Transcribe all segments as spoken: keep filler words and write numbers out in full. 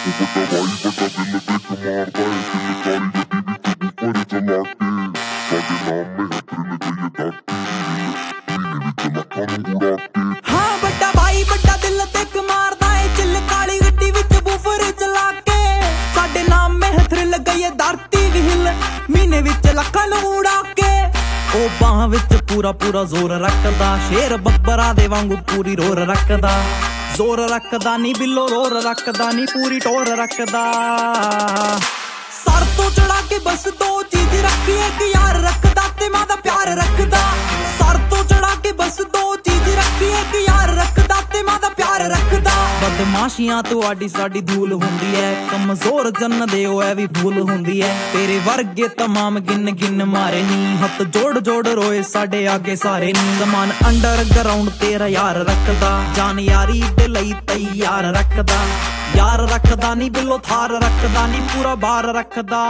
हाँ बड़ा भाई बड़ा दिल ते कमारदा है चिल काली गड्डी विच बूफर चला के साडे नाम में थ्रिल गई है धरती भी हिल महीने विच लखां नूं उड़ा के ओ बाह विच पूरा पूरा जोर रखदा शेर बब्बरा दे वांगू पूरी रोर रखदा जोर रखदा नी बिल्लो रोर रखदा नी पूरी टोर रखदा सर तो चढ़ा के बस दो चीज रखी एक यार रखदा ते मां दा प्यार रखदा सर तो चढ़ा के बस दो चीज रखी एक यार रखदा ते मां दा प्यार रखदा बदमाशियां तुहाडी साडी धूल हुंदी है कमजोर जन्न दे ओ ऐ वी भूल हुंदी है तेरे वर्गे तमाम गिन गिन मारे नी हथ जोड़ जोड़ रोए साडे आगे सारे नी समान अंडरग्राउंड तेरा यार रखदा जान यारी दे लई तैयार रखदा यार रखदा नी बिल्लो थार रखदा नी पूरा बार रखदा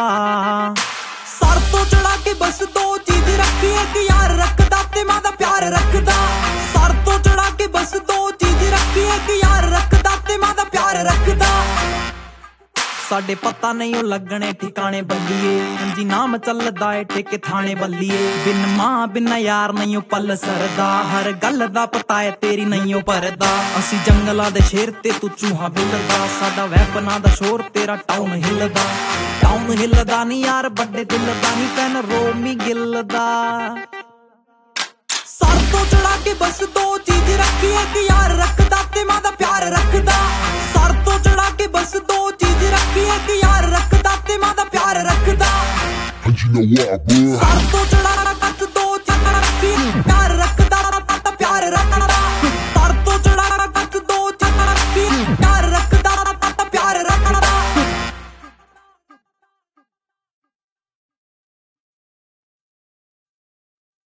सर तो चढ़ा के बस दो चीज रखी एक यार रखदा ते मां दा प्यार रखदा सर तो चढ़ा के बस दो चीज रखी एक यार रखदा ते मां दा प्यार रखदा साडे पता नहीं ओ लगने ठिकाने बल्लिए जी नाम चलदा है ठेके थाने बल्लिए बिन मां बिन यार नहीं ओ पल सरदा हर गल दा पता है तेरी नहीं ओ परदा असी जंगला दे शेर ते तू चूहा बिलदा साडा वैपना दा शोर तेरा टाउन हिलदा टाउन हिलदा नी यार बड़े दिल दा नी पैन रोमी गिलदा सर तो चढ़ा के बस दो चीज रखी एक यार रखदा ते मां दा प्यार रखदा सर तो चढ़ा के बस दो चीज रखी एक यार रखदा ते मां दा प्यार रखदा सर तो चढ़ा